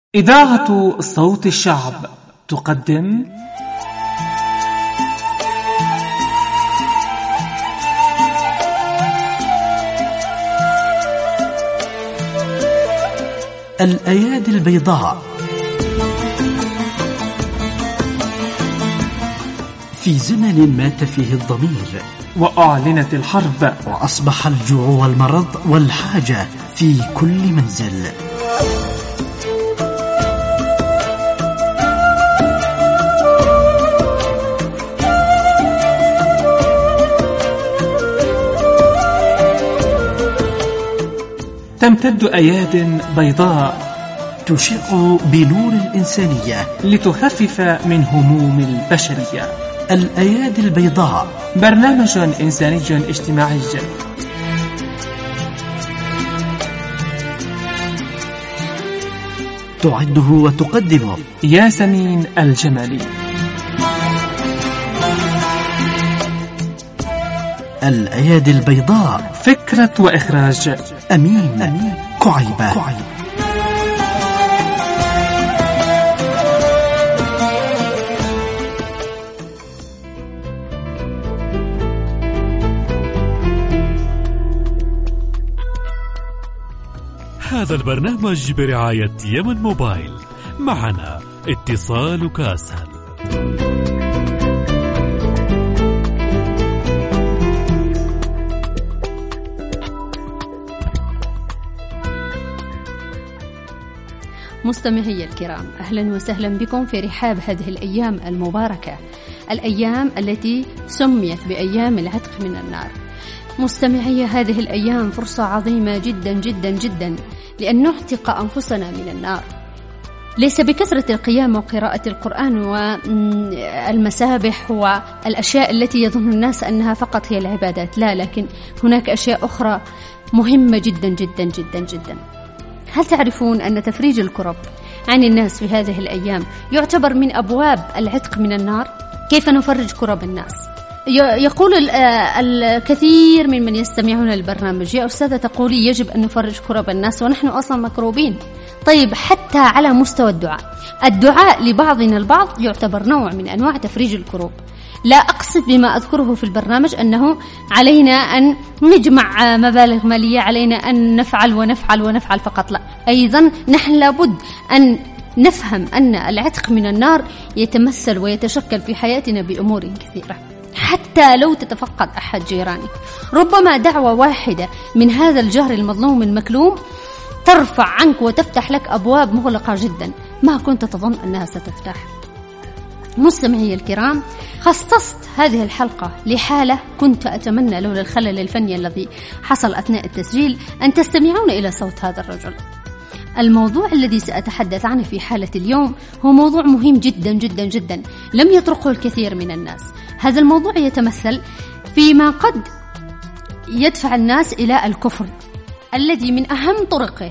إذاعة صوت الشعب تقدم الأيادي البيضاء. في زمن مات فيه الضمير وأعلنت الحرب وأصبح الجوع والمرض والحاجة في كل منزل، تمتد أياد بيضاء تشع بنور الإنسانية لتخفف من هموم البشرية. الأيادي البيضاء برنامج إنساني اجتماعي تعده وتقدمه ياسمين الجمالي. الأيادي البيضاء، فكرة وإخراج أمين كعيبة. هذا البرنامج برعاية يمن موبايل. معنا اتصالك أسهل. مستمعي الكرام، أهلا وسهلا بكم في رحاب هذه الأيام المباركة، الأيام التي سميت بأيام العتق من النار. مستمعي، هذه الأيام فرصة عظيمة جدا جدا جدا لأن نعتق أنفسنا من النار، ليس بكثرة القيام وقراءة القرآن والمسابح والأشياء التي يظن الناس أنها فقط هي العبادات، لا، لكن هناك أشياء أخرى مهمة جدا جدا جدا جدا. هل تعرفون أن تفريج الكرب عن الناس في هذه الأيام يعتبر من أبواب العتق من النار؟ كيف نفرج كرب الناس؟ يقول الكثير من يستمعون البرنامج: يا أستاذة تقولي يجب أن نفرج كرب الناس ونحن أصلا مكروبين. طيب، حتى على مستوى الدعاء لبعضنا البعض يعتبر نوع من أنواع تفريج الكروب. لا أقصد بما أذكره في البرنامج أنه علينا أن نجمع مبالغ مالية، علينا أن نفعل ونفعل ونفعل فقط، لا، أيضا نحن لابد أن نفهم أن العتق من النار يتمثل ويتشكل في حياتنا بأمور كثيرة. حتى لو تتفقد أحد جيرانك، ربما دعوة واحدة من هذا الجهر المظلوم المكلوم ترفع عنك وتفتح لك أبواب مغلقة جدا ما كنت تظن أنها ستفتح. مستمعي الكرام، خصصت هذه الحلقة لحالة كنت أتمنى لولا الخلل الفني الذي حصل أثناء التسجيل أن تستمعون إلى صوت هذا الرجل. الموضوع الذي سأتحدث عنه في حالة اليوم هو موضوع مهم جدا جدا جدا لم يطرقه الكثير من الناس. هذا الموضوع يتمثل فيما قد يدفع الناس إلى الكفر، الذي من أهم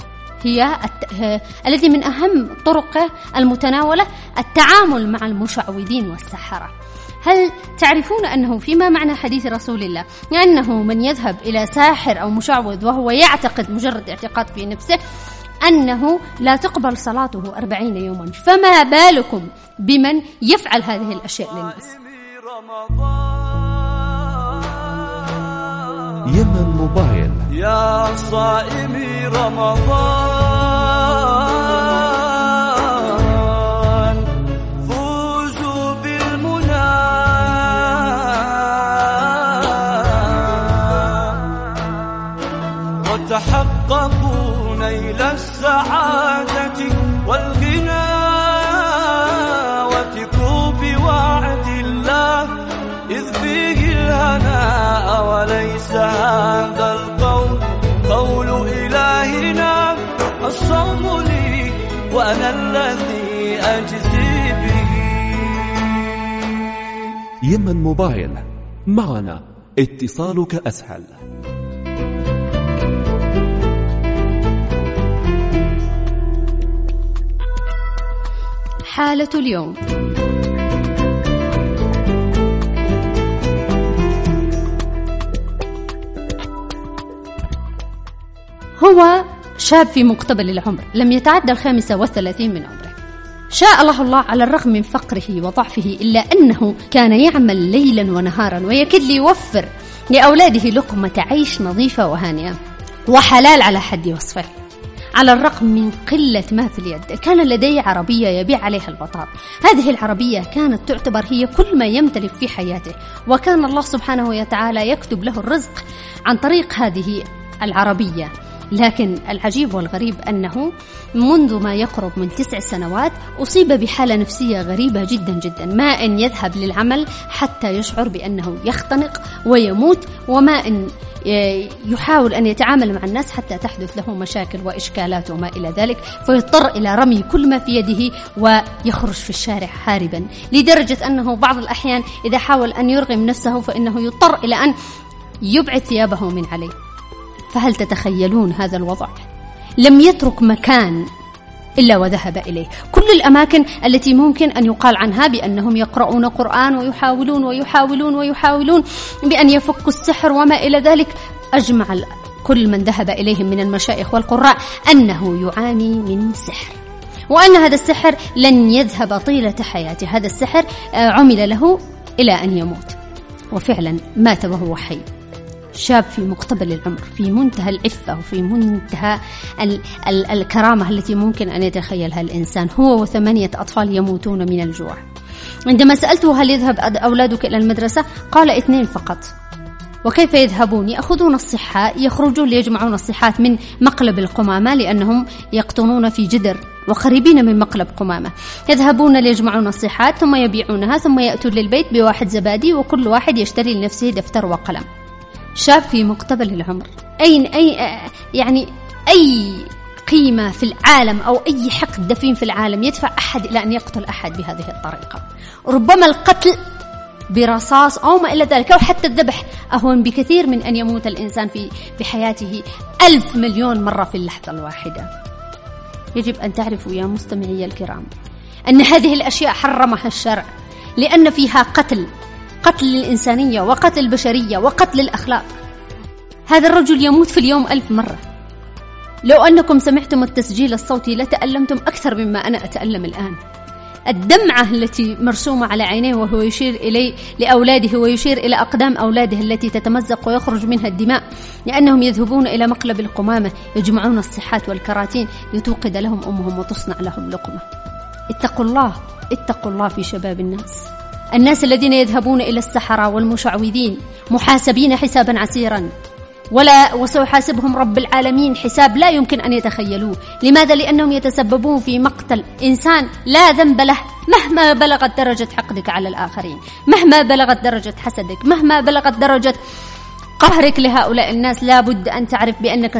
طرقه المتناولة التعامل مع المشعوذين والسحرة. هل تعرفون أنه فيما معنى حديث رسول الله أنه من يذهب إلى ساحر أو مشعوذ وهو يعتقد مجرد اعتقاد في نفسه أنه لا تقبل صلاته 40 يوما، فما بالكم بمن يفعل هذه الأشياء للناس؟ يمن موبايل. يا صائمي رمضان، فوزوا بالمنى وتحققوا نيل السعادة والغنى، وثقوا بوعد الله إذ فيه الهناء، وليس هذا القول قول إلهنا. الصوم لي وأنا الذي أجزي به. يمن موبايل، معنا اتصالك أسهل. حالة اليوم. هو شاب في مقتبل العمر لم يتعدى 35 من عمره. شاء الله على الرغم من فقره وضعفه إلا أنه كان يعمل ليلا ونهارا ويكاد ليوفر لأولاده لقمة عيش نظيفة وهانئة وحلال على حد وصفه. على الرغم من قلة ما في اليد كان لديه عربية يبيع عليها البطاط. هذه العربية كانت تعتبر هي كل ما يمتلك في حياته، وكان الله سبحانه وتعالى يكتب له الرزق عن طريق هذه العربية. لكن العجيب والغريب أنه منذ ما يقرب من 9 سنوات أصيب بحالة نفسية غريبة جدا جدا، ما أن يذهب للعمل حتى يشعر بأنه يختنق ويموت، وما أن يحاول أن يتعامل مع الناس حتى تحدث له مشاكل وإشكالات وما إلى ذلك، فيضطر إلى رمي كل ما في يده ويخرج في الشارع هاربا، لدرجة أنه بعض الأحيان إذا حاول أن يرغم نفسه فإنه يضطر إلى أن يبعد ثيابه من عليه. فهل تتخيلون هذا الوضع؟ لم يترك مكان إلا وذهب إليه. كل الأماكن التي ممكن أن يقال عنها بأنهم يقرؤون قرآن ويحاولون بأن يفكوا السحر وما إلى ذلك، أجمع كل من ذهب إليهم من المشايخ والقراء أنه يعاني من سحر، وأن هذا السحر لن يذهب طيلة حياته. هذا السحر عمل له إلى أن يموت، وفعلا مات وهو حي. شاب في مقتبل العمر، في منتهى العفة وفي منتهى الكرامة التي ممكن أن يتخيلها الإنسان، هو و8 أطفال يموتون من الجوع. عندما سألته هل يذهب أولادك إلى المدرسة؟ قال 2 فقط. وكيف يذهبون؟ يأخذون الصحاء، يخرجون ليجمعون الصحات من مقلب القمامة، لأنهم يقطنون في جدر وقريبين من مقلب قمامة. يذهبون ليجمعون الصحات ثم يبيعونها، ثم يأتون للبيت ب1 زبادي، وكل واحد يشتري لنفسه دفتر وقلم. شاب في مقتبل العمر، أي قيمة في العالم أو أي حقد دفين في العالم يدفع أحد إلى أن يقتل أحد بهذه الطريقة؟ ربما القتل برصاص أو ما إلى ذلك، أو حتى الذبح أهون بكثير من أن يموت الإنسان في حياته 1000 مليون مرة في اللحظة الواحدة. يجب أن تعرفوا يا مستمعي الكرام أن هذه الأشياء حرمها الشرع، لأن فيها قتل الإنسانية وقتل البشرية وقتل الأخلاق. هذا الرجل يموت في اليوم 1000 مرة. لو أنكم سمعتم التسجيل الصوتي لتألمتم أكثر مما أنا أتألم الآن. الدمعة التي مرسومة على عينيه وهو يشير إليه لأولاده، ويشير إلى أقدام أولاده التي تتمزق ويخرج منها الدماء، لأنهم يذهبون إلى مقلب القمامة يجمعون الصحات والكراتين لتوقد لهم أمهم وتصنع لهم لقمة. اتقوا الله في شباب الناس الذين يذهبون إلى السحرة والمشعوذين محاسبين حسابا عسيرا، وسيحاسبهم رب العالمين حساب لا يمكن أن يتخيلوه. لماذا؟ لأنهم يتسببون في مقتل إنسان لا ذنب له، مهما بلغت درجة حقدك على الآخرين، مهما بلغت درجة حسدك، مهما بلغت درجة قهرك لهؤلاء الناس، لا بد أن تعرف بأنك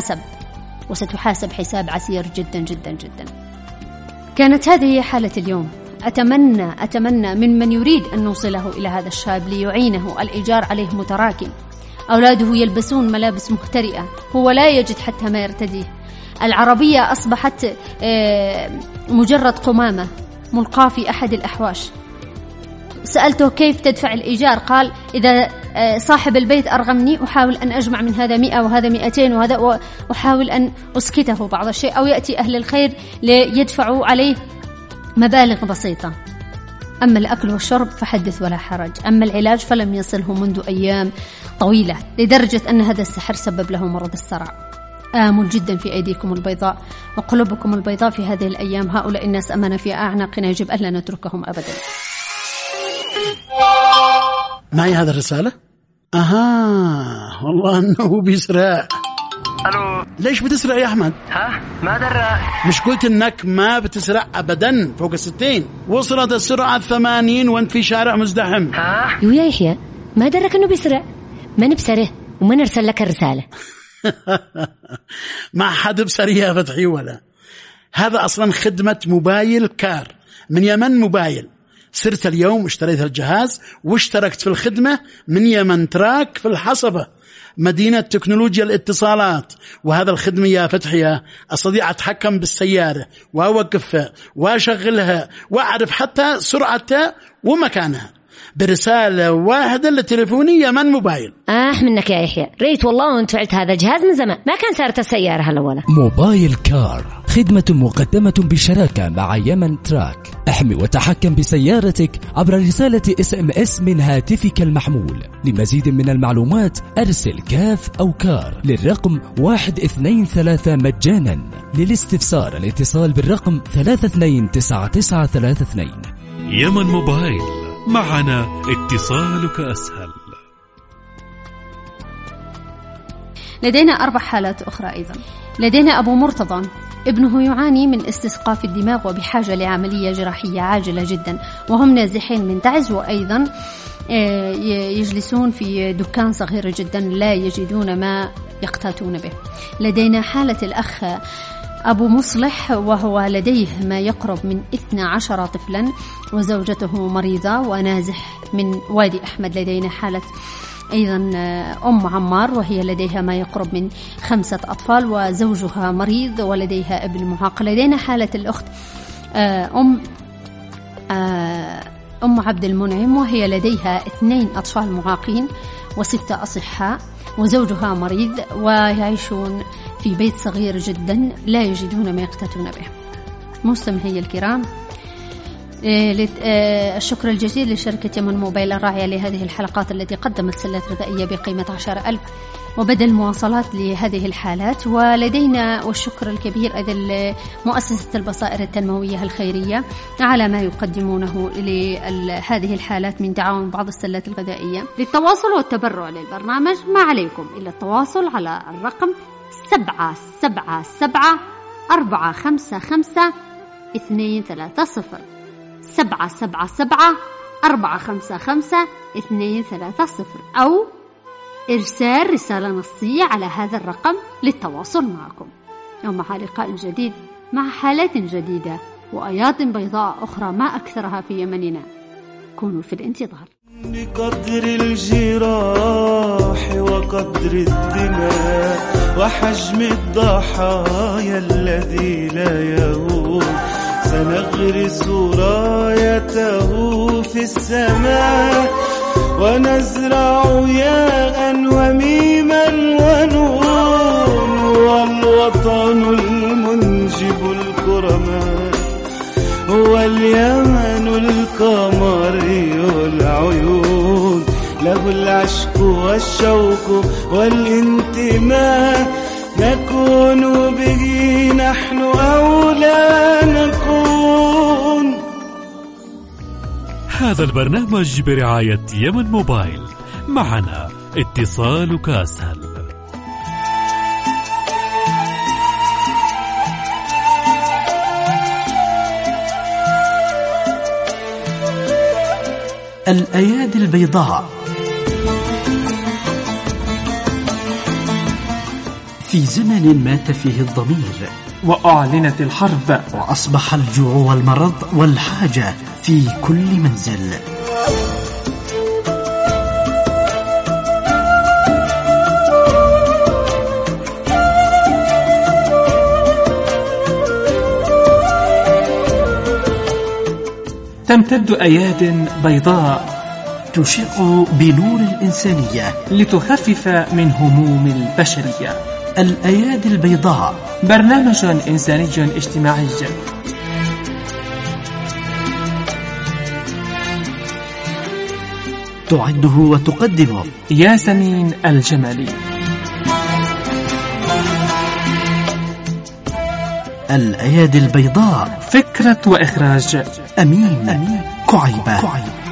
ستحاسب حساب عسير جدا جدا جدا. كانت هذه هي حالة اليوم. أتمنى من يريد أن نوصله إلى هذا الشاب ليعينه. الإيجار عليه متراكم، أولاده يلبسون ملابس مخترئة، هو لا يجد حتى ما يرتديه. العربية أصبحت مجرد قمامة ملقاة في أحد الأحواش. سألته كيف تدفع الإيجار؟ قال إذا صاحب البيت أرغمني أحاول أن أجمع من هذا 100 وهذا 200 وهذا، وأحاول أن أسكته بعض الشيء، أو يأتي أهل الخير ليدفعوا عليه مبالغ بسيطة. أما الأكل والشرب فحدث ولا حرج، أما العلاج فلم يصله منذ أيام طويلة، لدرجة أن هذا السحر سبب له مرض الصرع. آمل جدا في أيديكم البيضاء وقلوبكم البيضاء في هذه الأيام. هؤلاء الناس أمانة في أعناقنا، يجب أن لا نتركهم أبدا. معي هذا الرسالة؟ والله أنه بيسرع. ألو، ليش بتسرع يا أحمد؟ ما درى. مش قلت إنك ما بتسرع أبدا فوق 60؟ وصلت السرعة 80 وانت في شارع مزدحم. يا يحيى، ما درك إنه بيسرع؟ ما نبصره وما نرسل لك الرسالة. ما حد بصري يا فتحي ولا. هذا أصلا خدمة موبايل كار من يمن موبايل. صرت اليوم اشتريت الجهاز واشتركت في الخدمة من يمن تراك في الحصبة، مدينة تكنولوجيا الاتصالات. وهذا الخدمة يا فتحية أستطيع أتحكم بالسيارة وأوقفها وأشغلها وأعرف حتى سرعتها ومكانها. برسالة واحدة لتليفونية من موبايل. منك يا يحيى، ريت والله وانت فعلت هذا الجهاز من زمان، ما كان صارت السيارة هلا ولا. موبايل كار، خدمة مقدمة بالشراكة مع يمن تراك. احمي وتحكم بسيارتك عبر رسالة SMS من هاتفك المحمول. لمزيد من المعلومات أرسل كاف أو كار للرقم 123 مجانا. للاستفسار الاتصال بالرقم 329932. يمن موبايل، معنا اتصالك أسهل. لدينا 4 حالات أخرى أيضا. لدينا أبو مرتضى، ابنه يعاني من استسقاء في الدماغ وبحاجة لعملية جراحية عاجلة جدا، وهم نازحين من تعز، وأيضا يجلسون في دكان صغير جدا لا يجدون ما يقتاتون به. لدينا حالة الأخ أبو مصلح، وهو لديه ما يقرب من 12 طفلا وزوجته مريضة ونازح من وادي أحمد. لدينا حالة أيضا أم عمار، وهي لديها ما يقرب من 5 أطفال وزوجها مريض ولديها ابن معاق. لدينا حالة الأخت أم عبد المنعم، وهي لديها 2 أطفال معاقين و6 أصحاء وزوجها مريض، ويعيشون في بيت صغير جدا لا يجدون ما يقتاتون به. مستمعي الكرام، الشكر الجزيل لشركة يمن موبايل الراعية لهذه الحلقات التي قدمت سلات غذائية بقيمة 10,000 وبدل مواصلات لهذه الحالات. ولدينا والشكر الكبير أيضا لمؤسسة البصائر التنموية الخيرية على ما يقدمونه لهذه الحالات من تعاون بعض السلات الغذائية. للتواصل والتبرع للبرنامج ما عليكم إلا التواصل على الرقم 777 455 230 777 455 230 أو إرسال رسالة نصية على هذا الرقم للتواصل معكم. ومع لقاء جديد مع حالات جديدة وآيات بيضاء أخرى ما أكثرها في يمننا. كونوا في الانتظار. بقدر الجراح وقدر الدماء وحجم الضحايا الذي لا يهون سنغرس رايته في السماء ونزرع ياء وميما ونون والوطن المنجب الكرماء هو اليمن القمري العيون له العشق والشوق والانتماء نكون به نحن أو لا نكون. هذا البرنامج برعاية يمن موبايل، معنا اتصالك أسهل. الأيادي البيضاء. في زمن مات فيه الضمير وأعلنت الحرب وأصبح الجوع والمرض والحاجة في كل منزل، تمتد أياد بيضاء تشع بنور الإنسانية لتخفف من هموم البشرية. الأيادي البيضاء، برنامج إنساني اجتماعي تعده وتقدمه ياسمين الجمالي. الأيادي البيضاء، فكرة وإخراج أمين كعيبة.